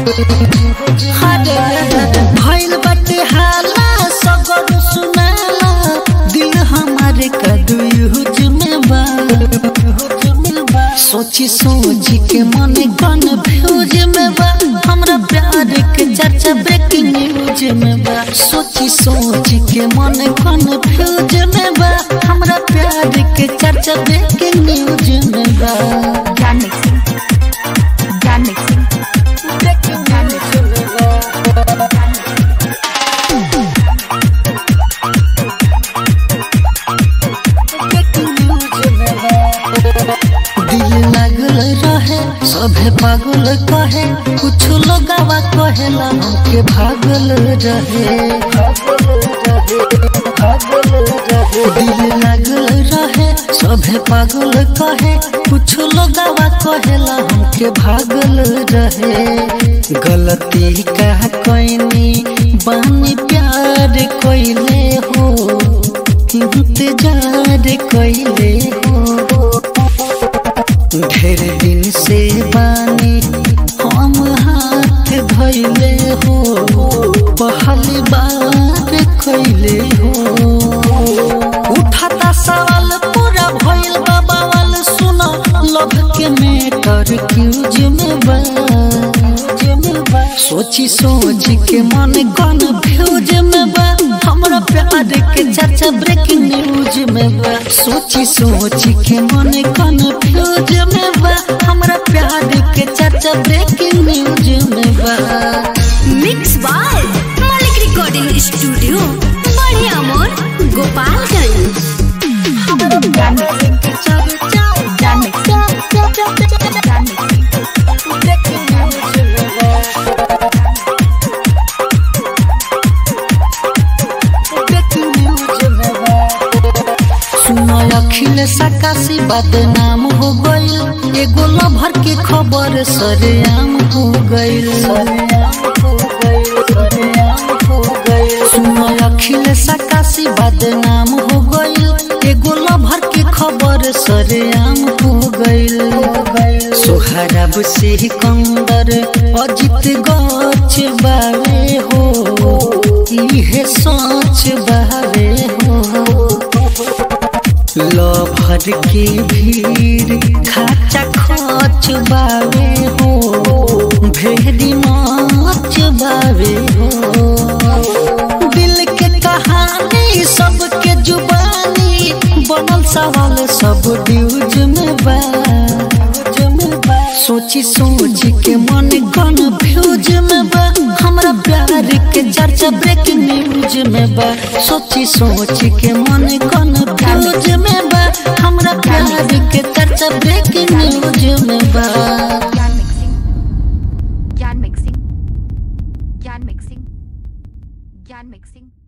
भइल बाटे हाला सगर सुनाला दिल हमारे कदुयुज में बा सोची सोची के मन गन भ्यूज में बा हमरा प्यार के चर्चा ब्रेकिंग न्यूज में बा सोची सोची के मन गन भ्यूज में बा हमरा प्यार के चर्चा ब्रेकिंग न्यूज में बा सभे पागल कहे कुछ लोगवा कहेला हमके भागल रहे दिल लागल रहे सभे पागल कहे कुछ लोगवा कहेला हमके भागल रहे गलती का कोइनी बानी प्यार कोइले हो इंतजार कोइले हो ढेर दिन से बानी हम हाथ धइले हो पहली बार कइले हो उठाता सवाल पूरा भइल बवाल सुनो लव के मैटर क्यूज में बा सोची सोची के मन गन भ्यूज में बा हमरा प्यार के चर्चा ब्रेकिंग न्यूज में बा सोची सोची के मन गन भ्यूज में बा हमरा प्यार के चर्चा ब्रेकिंग न्यूज में बा मिक्स बाय मालिक रिकॉर्डिंग स्टूडियो बढ़िया मोर गोपालगंज सकासी बदनाम हो गइल एगो लभर के खबर सरेआम हो गइल सुनो अखिल सकासी बदनाम हो गइल एगो लभर के खबर सरेआम हो गइल सोहराब से कंदर अजित गच बावे हो इहे सोच बावे हो लभर की भीड़ खाचा खच बावे हो भेड़ी नाच बावे हो दिल के कहानी सबके जुबानी बनल सवाल सब ड्यूज में बा सोची सोची के मन गन भ्यूज में बा हमरा प्यार के चर्चा ब्रेकिंग न्यूज में बा सोची सोची के मन गन भ्यूज में बा हमरा प्यार के चर्चा ब्रेकिंग न्यूज में बा ज्ञान मिक्सिंग